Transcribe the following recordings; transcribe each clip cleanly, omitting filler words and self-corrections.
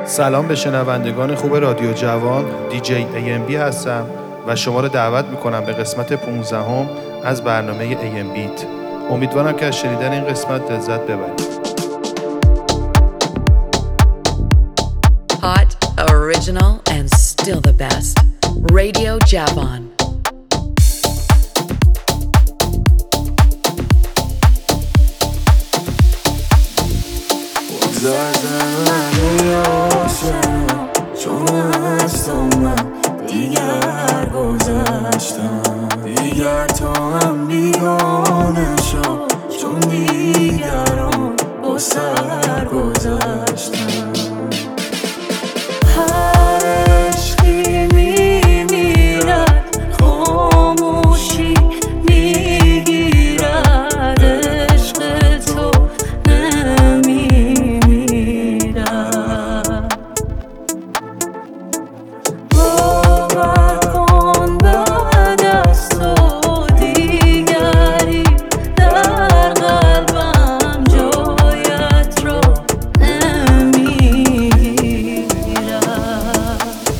سلام به شنوندگان خوب رادیو جوان. دیجی AMB هستم و شما رو دعوت میکنم به قسمت 15 از برنامه AM Beat. امیدوارم که از شنیدن این قسمت لذت ببرید. Hot, original and still the best. Radio Javan. دیگر گذشتم، دیگر تو هم بیگانه شو، چون دیگران با سر گذشتم. هر عشقی میمیرد، خاموشی میگیرد، عشق تو نمیمیرد. باور کن بعد از تو دیگری در قلبم جایت را نمیگیرد.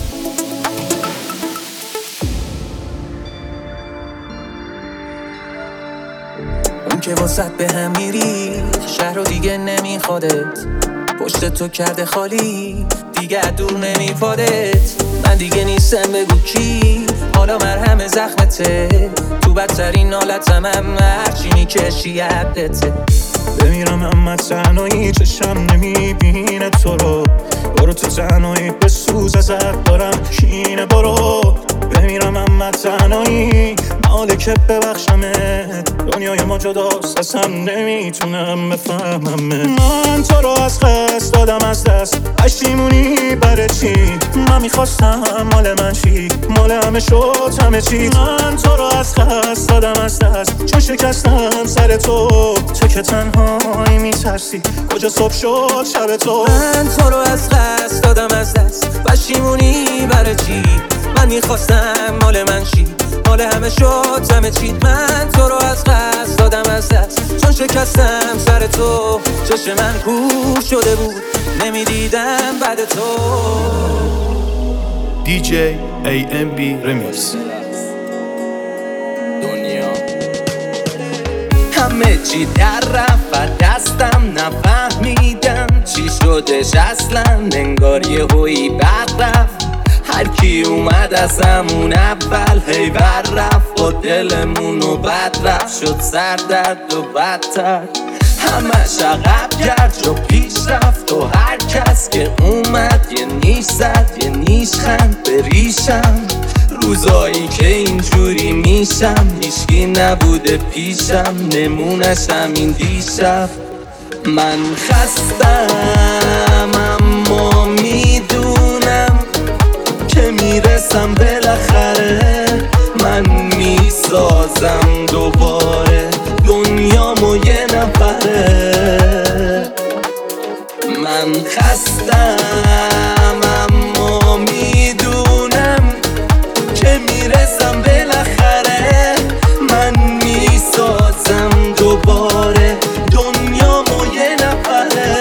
اون که واسط به هم میری شهر رو دیگه نمیخوادت، پشت تو کرده خالی دیگه دور نمیپادت. من دیگه نیستم بگو کی، حالا مرهم زخمته، تو بدترین حالتم هم هرچی میکشی عدته. بمیرم اما تنهایی چشم نمیبینه تو رو، برو تو تنهایی بسوز ازت دارم کینه. برو بمیرم اما تنهایی مالکه ببخشمت، دنیای ما جداست اصلا نمیتونم بفهمم. من تو رو از قصد دادم از دست، پشیمونی برای چی؟ من میخواستم مال من چی؟ مال همه شد همه چی. من تو رو از قصد دادم از دست، چون شکستم سر تو، تو که تنهایی میترسی کجا صبح شد شب تو. من تو رو از قصد دادم از دست، پشیمونی برای چی؟ من میخواستم مال من چی؟ مال همه شد همه چی. من تو رو از قصد دادم از دست، چون شکستم سر تو، چشم من کور شده بود نمیدیدم بعد تو. دیجی AMB Remix. دنیا همه چی در رفت دستم، نفهمیدم چی شدش اصلا، انگار یه هویی بد رفت. هر کی اومد از همون اول هیور رفت و دلمونو بد رفت، شد سردرد و بدتر. همش عقب کرد و پیش رفت و هر کس که اومد یه نیش زد یه نیش خند به ریشم. روزایی که اینجوری میشم هیچکی نبوده پیشم، نمونش همین دیشب. من خستم اما میدونم که میرسم بالاخره، من میسازم دوباره دنیامو یه نفره. من خستم اما میدونم که میرسم بالاخره، من میسازم دوباره دنیامو یه نفره.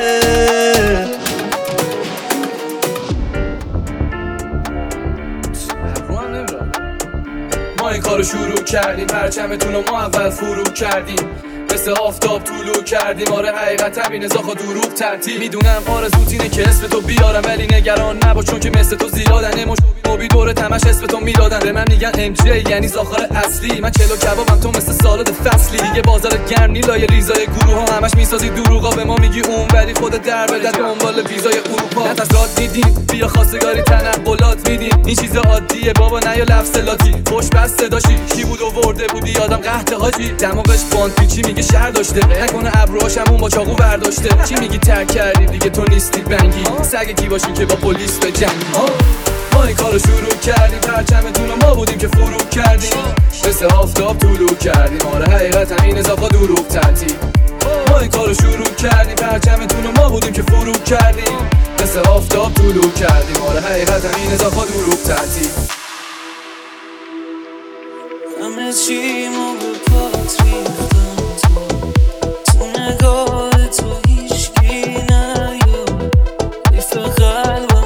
ما این کارو شروع کردیم، پرچمتون رو ما اول فرو کردیم، مثل آفتاب طولو کردیم. آره حقیقت همینه زاخا دروغ ترتیب. میدونم آرزوت اینه که اسم تو بیارم ولی نگران نباش، چون که مثل تو زیادن. موبی دور تمش اسم تو میدادن، به من میگن MJ یعنی زاخار اصلی. من چلو کبابم تو مثل سالاد فصلی، دیگه بازار گرم نیلای ریزای گروه ها همش میسازی دروغا، به ما میگی اون ولی خودت در بده دنبال ویزای اروپا. نتاز میدیم بیا خواستگاری تنقلات میدیم، این چیز عادیه بابا نیا لفظ لاتی. خوش بس صداشی کی بود آورده بودی یادم قحط حاجی، دماغش باند چی میگه شهر داشته، نکنه ابروهاشمون با چاقو برداشته. چی میگی ترک کردی دیگه تو نیستی بنگی، سگ کی باشی که با پلیس به جنگی. ما این کارو شروع کردیم، پرچمتون رو ما بودیم که فرو کردیم، مثل آفتاب طولو کردیم. آره حقیقت همین اضافه دروغ ترتیب. ما این کارو شروع کردیم، پرچمتون رو ما بودیم که فرو کردیم، مثل آفتاب طولو کردیم. آره حقیقت همین اضافه دروغ ترتیب. همه چیمو به پات ریختم، تو نگاه تو هیچکی نیاد، حیف قلبم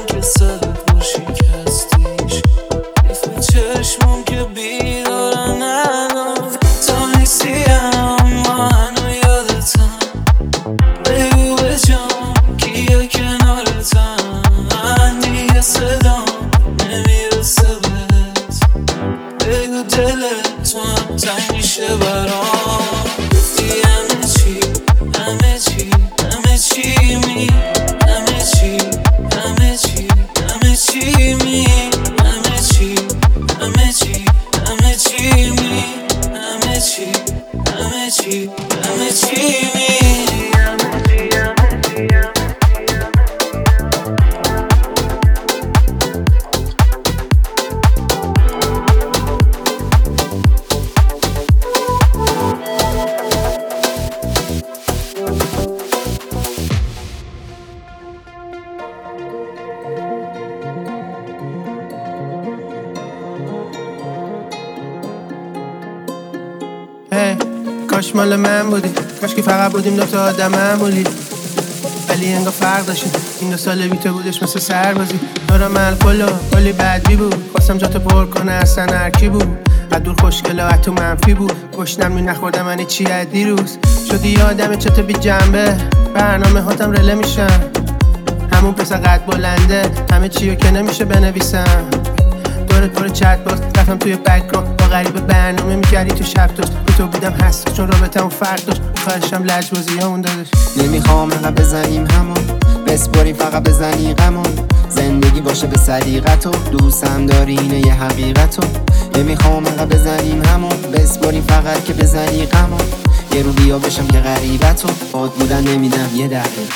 همه چی همه چی می همه چی همه چی همه چی می همه چی همه چی همه چی می همه چی همه چی همه چی می کاش مال من بودی، کاش که فقط بودیم دوتا آدم معمولی، ولی انگار فرق داشتیم. این 2 سال بی تو بودش مثل سربازی. دارم الکل و کلی بدبی بود، خواستم جاتو پر کنه اصلا هرکی بود. از دور خوشگله و تو منفی بود، گشنم می نخوردم من چی از دیروز. شدی یادم چطور بی جنبه، برنامه هاتم رله میشن. همون پسر قد بلنده، همه چیو که نمیشه بنویسم. دورت پر چت باز رفتم توی بک‌گراند، با غریبه برنامه میکردی تو شب توست. تو بودم هست چون رابطمون فرق داشت، خواهشم لجبازی همون دادش. نمیخوام انقدر بزنیم همون، بسپریم فقط بزنی غمون. زندگی باشه به سلیقتو، دوستم داری اینه یه حقیقتو. نمیخوام انقدر بزنیم همون، بسپریم فقط که بزنی غمون. یه رو بیا بشم که غریبتو، باد بودن نمیدم یه دقیقه.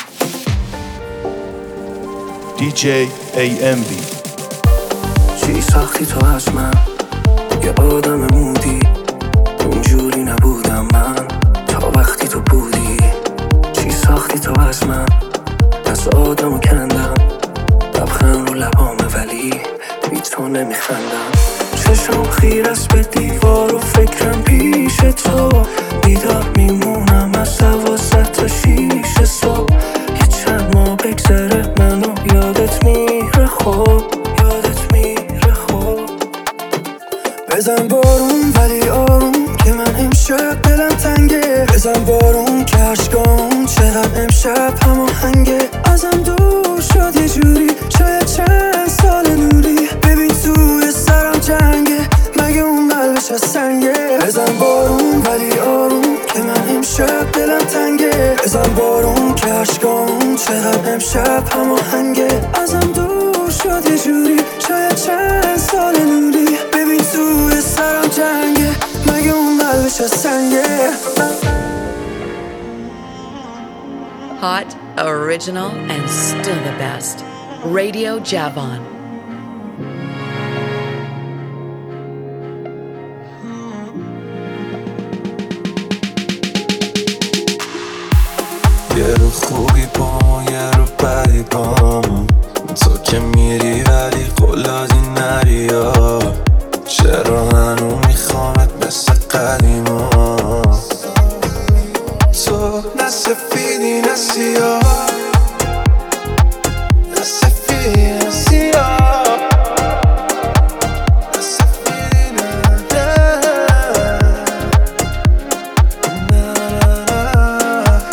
DJ AMB. چی ساختی تو از من، یه آدم مودی، اونجوری نبودم من تا وقتی تو بودی. چی ساختی تو از من، از آدمو کندم، لبخند رو لبامه ولی بی تو نمیخندم. چشم خیر است به دیوار و فکرم پیش تو، بیدار میمونم از 12 تا 6 صبح. یه چند ماه بگذره منو یادت میره خوب، یادت میره خوب. بزن بارون ولی آروم که من امشب دلم تنگه. بزن بارون که عشقام چقدر امشب هماهنگه. ازم دور شد یه جوری، شاید چند سال نوری. ببین توی سرم جنگه، مگه اون قلبش از سنگه. بزن بارون ولی آروم که من امشب دلم تنگه. بزن بارون که عشقام چقدر امشب هماهنگه. ازم دور شد یه جوری، شاید چند سال نوری. ببین توی سرم جنگه، مگه اون قلبش از سنگه. Hot, original, and still the best. Radio Javon. یه رو خوبی با ما، یه رو بدی با ما. تو که میری ولی قلازی نری ها. چرا هنو میخوامت مثل قدیما. تو نه سفیدی نه سیاه، نه سفیدی نه سیاه، نه سفیدی نه.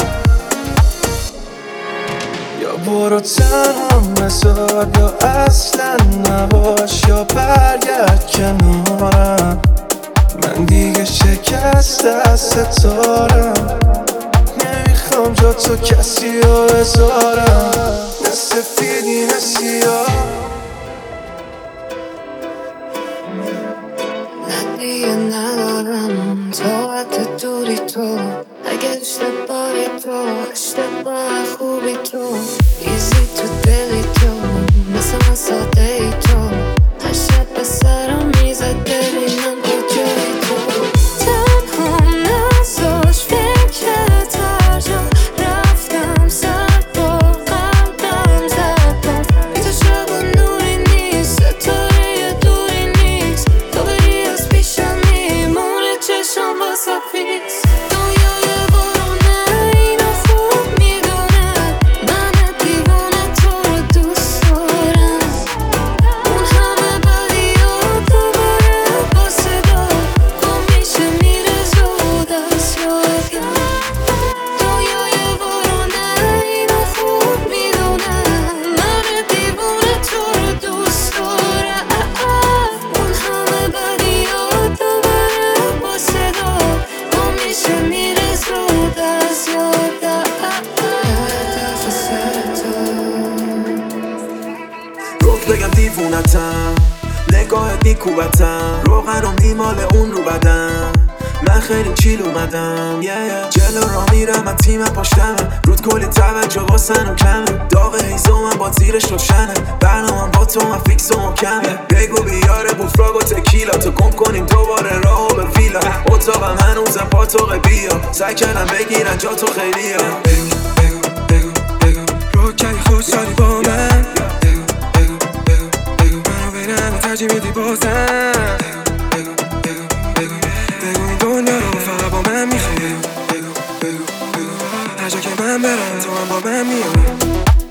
یا برو تنها بذار، یا اصلا نباش، یا برگرد کنارم. من دیگه شکسته از ستارم، نمیخوام جا تو کسی رو بذارم. نه سفیدی نه سیاه. من دیگه ندارم طاقت دوری تو. اگه اشتباهی تو، اشتباه خوبی تو. ایزی تو دلی تو، مثل من ساده ای تو. هر شب به سرم میزد ببینم کجایی تو. تنها نزاش فکرت هر جا رفتم، سر با قلبم زدم. بی تو شب و نوری نیست، ستاره دوری نیست. تو بری از پیشم میمونه چشم با سفیز. دنیای بارونه اینو خوب میدونه. دیوونتم، نگاهت میکوبتم، روغن و میماله اون رو بدم. من خیلی چیل اومدم جلو را میرم، از تیم پاشتمه، رود کلی توجه واسن و کمه، داغ هیزو من با زیرش روشنه، برنامه با تو من فیکس و محکمه. بگو بیاره بوفراگ و تکیلا، تو گم کنیم دوباره راهو به ویلا، اتاقم هنوزم پاتوق بیا، سعی کردم بگیرن جا تو خیلیه. بگو بگو بگو بگو رو کردی خوشحالی با من، بگو بگو بگو بگو منو بینم ترجیح میدی بازم، بگو بگو بگو بگو این دنیا رو فقط با من میخوای، بگو بگو بگو هر جا که من برم تو هم با من میای.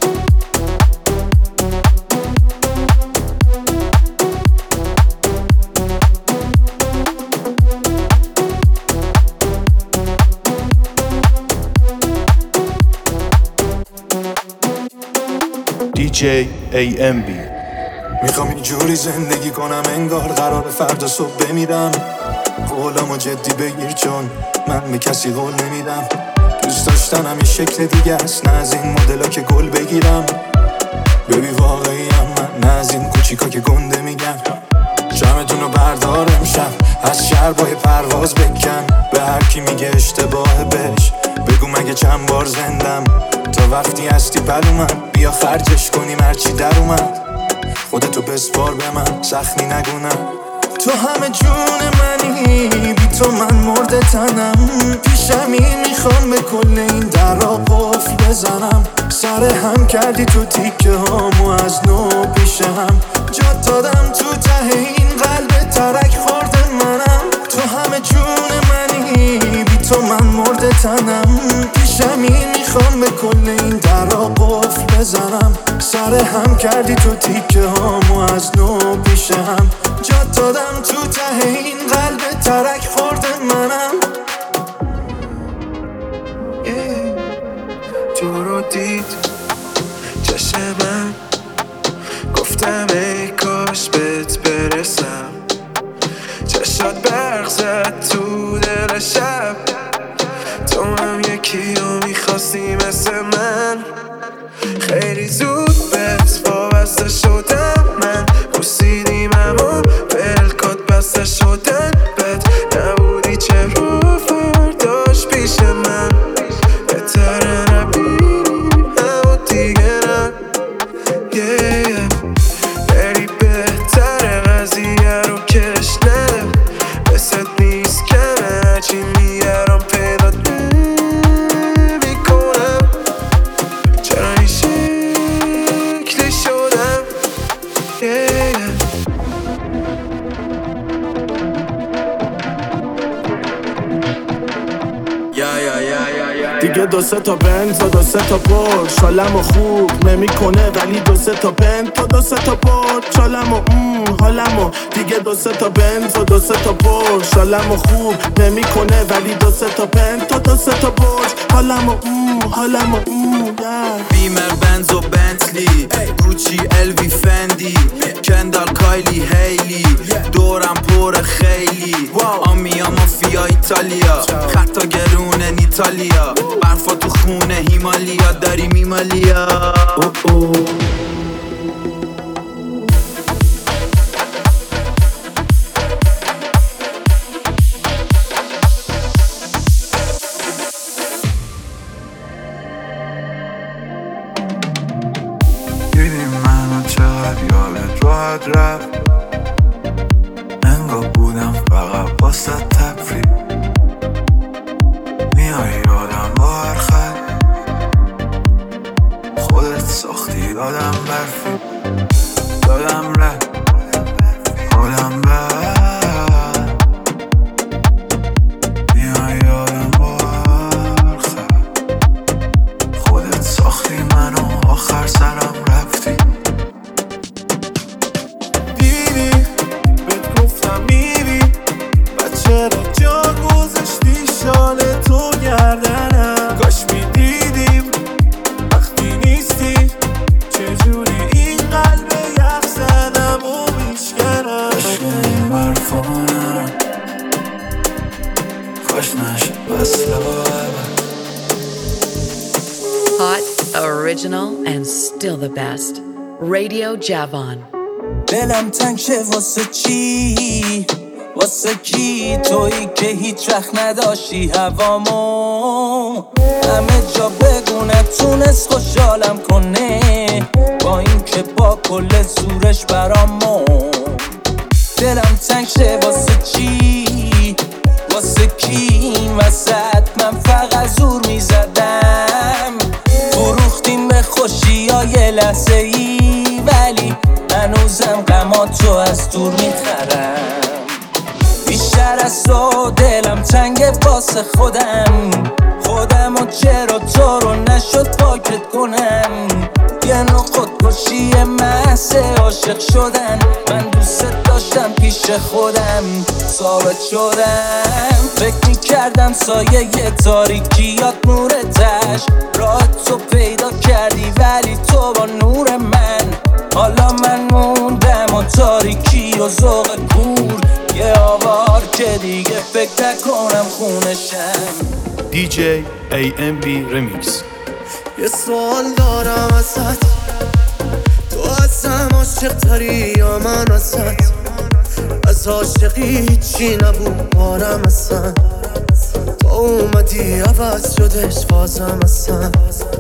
DJ AMB. میخوام اینجوری زندگی کنم انگار قرار فردا صبح بمیرم، قولمو جدی بگیر چون من به کسی قول نمیدم. دوست داشتنم یه شکل دیگه است، نه از این مدلا که گل بگیرم. ببی واقعی هم من، نه از این کوچیکا که گنده میگن. جمعتونو بردار امشب، از شربای پرواز بکن، به هر کی میگه اشتباه بهش بگو مگه چند بار زندم. تا وقتی هستی پلومم، بیا خرجش کنیم هرچی در اومد. خودتو بسپار به من، سختی نگونم. تو همه جون منی، بی تو من مرده تنم. پیشمی میخوام به کل این درا قفل بزنم. سر هم کردی تو تیکه هامو از نو پیش هم، جات دادم تو ته این قلب ترک خورده منم. تو همه جون منی، بی تو من مرده تنم. پیشمی میخوام به کل این درا قفل بزنم. سر هم کردی تو تیکه هامو از نو پیش هم، جات دادم تو ته این قلب ترک خورده منم. تو رو دید چشم من، گفتم ای کاش بهت برسم. چشات برق زد تو دل شب، تو هم یکی رو میخواستی مثل من. خیلی زود بهت وابسته شدم من، بوسیدیم اما بلکات بسته شدن بهت. نبودی چه رو فرداش پیش من، بهتره نبینیم اما دیگه نه. بری بهتره قضیه رو کش نده، بست نیست کمه هرچی میارم پیدا نمیکنم. چرا این شکلی شدم دیگه دو سه تا بنز و دو سه تا پرش، حالمو خوب نمیکنه ولی دو سه تا بنز و دو سه تا پرش حالمو حالمو. دیگه دو سه تا بنز و دو سه تا پرش، حالمو خوب نمیکنه ولی دو سه تا بنز و دو سه تا پرش حالمو حالمو. بیمر بنز و بنتلی، گوچی الوی فندی، کندال کایلی هیلی، دورم پر خیلی. آمیا مافیا ایتالیا، خطا گرونه ایتالیا، برفا تو خونه هیمالیا داری میمالیا. دیدیم منو چقدر یادت راحت رفت، انگار بودم فقط واسه تفریح. میای یادم با هر خط، خودت ساختی یادم برفی، یادم رفت حالم بد. میای یادم با هر خط، خودت ساختی منو آخر سرم رفتی. دیدی بهت گفتم میری، بچه را جا گذاشتی شال تو گردنم. کاش میدیدیم وقتی نیستی، چجوری این قلب یخ زدم و میشکنم. کاش این برفانم، کاش نشد وصله با عبد. Hot, original, and still the best. Radio Javon. دلم تنگ شه واسه چی؟ واسه کی؟ تویی که هیچ وقت نداشتی هوامو همه جا بگونه تونست خوشحالم کنه با این که با کل زورش برامو دلم تنگ شه واسه چی؟ واسه کی؟ وسط من فقط زور میزدم فروختیم به خوشی های لحظه ای ولی هنوزم غماتو از دور میخرم بیشتر از تو دلم تنگه واسه خودم و چرا تو رو نشد پاکت کنم یه نوع خودکشی محض عاشق شدن من دوست داشتم پیش خودم ثابت شدم فکر میکردم سایه تاریکیات نورتش راه تو پیدا کردی ولی تو با نور من حالا من موندم و تاریکی و ذوق کور یه آوار که دیگه فکر نکنم خونشم DJ AMB Remix. یه سوال دارم ازت تو ازم عاشق تری یا من ازت از عاشقی هیچی نبود بارم اصلا تو اومدی عوض شدش فازم اصلا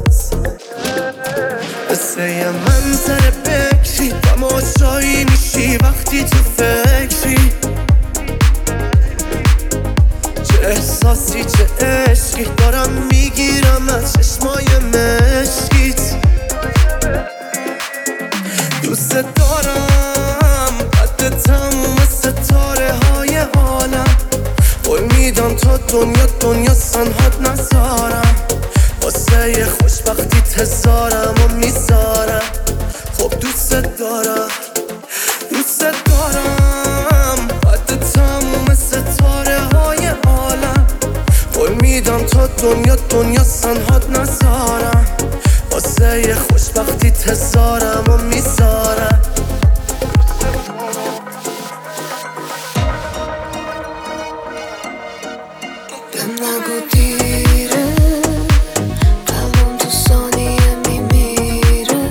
مثل یه منظر بکری تماشایی میشی وقتی تو فکری چه احساسی چه عشقی دارم میگیرم از چشمای مشکیت دوست دارم قد تموم ستاره های عالم قول میدم تا دنیا سنهات نذارم واسه یه خوشبختی تزارم و میذارم خب دوست دارم قد تموم ستاره های عالم قول میدم تا دنیا سنهات نذارم واسه یه خوشبختی تزارم و میذارم بهم نگو دیره قلبم تو ثانیه میمیره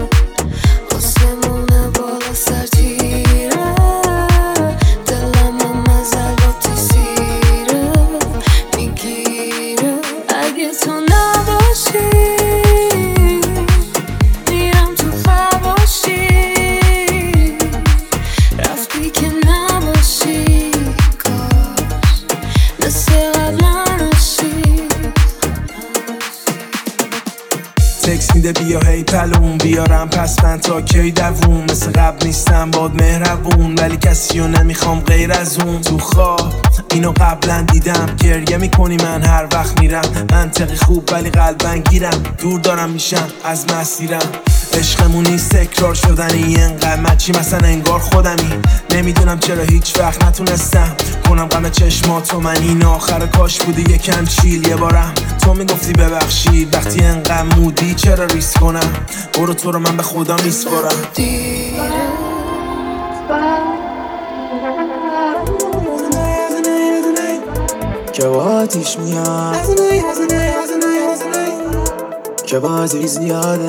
آسمونه بالا سر تیره دلم از الباتی سیره میگیره اگه تو نباشی میرم تو فراشی رفتی که نباشی کاش مثل قبلا نشی تکس میده بیا هی پلون بیارم پس من تا کی دووم مثل قبل نیستم باد مهربون ولی کسی رو نمیخوام غیر از اون تو خواب اینو قبلا دیدم گریه میکنی من هر وقت میرم منطقی خوب ولی قلبن گیرم دور دارم میشم از مسیرم عشقمون نیست تکرار شدنی انقدر مچی مثلا انگار خودمی نمیدونم چرا هیچ وقت نتونستم کنم غم چشماتو من این آخر کاش بودی یکم چیل یه بارم تو میگفتی ببخشید وقتی انقدر مودی چرا ریسک کنم برو تو رو من به خدا میسپارم که با آتیش میاد که بازی زیاده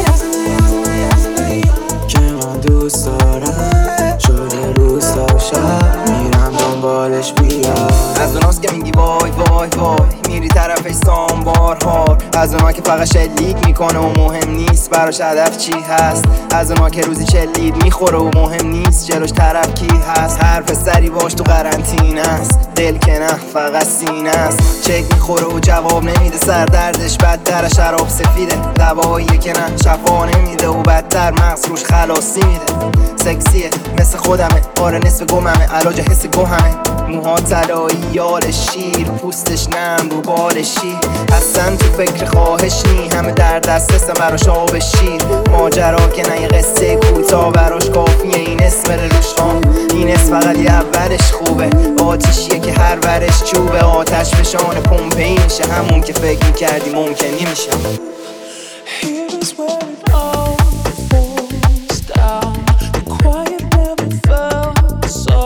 که من دوست دارم شده روز تا شب میرم دنبالش بیاد از اوناست که میگی وای وای وای میری طرفش سامبارهار از اونا که فقط شلیک میکنه و مهم نیست براش هدف چی هست از اونا که روزی چلید میخوره و مهم نیست جلوش طرف کی هست هر پسری باش تو قرنطینه است دل که نه فقط سینه است چک میخوره و جواب نمیده سردردش بدتر شراب سفیده دواییه که نه شفا نمیده و بدتر مغز روش خلاصی میده سکسیه مثل خودمه آره نصف گممه علاج حس گوهمه موها طلایی یال شیر پوستش نم رو بالشی اصلا تو فکر خواهش نی همه در دسترسم براش آب شیر ماجرا که نه یه قصه کوتاه براش کافیه این اسم روشان این اسم فقط یه اولش خوبه آتیشیه که هر ورش چوبه آتش فشان پمپی میشه همون که فکر میکردی ممکنی میشه Here's where it all falls down. The quiet never felt so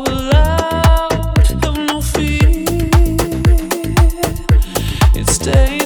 loud. Have no fear. It stays.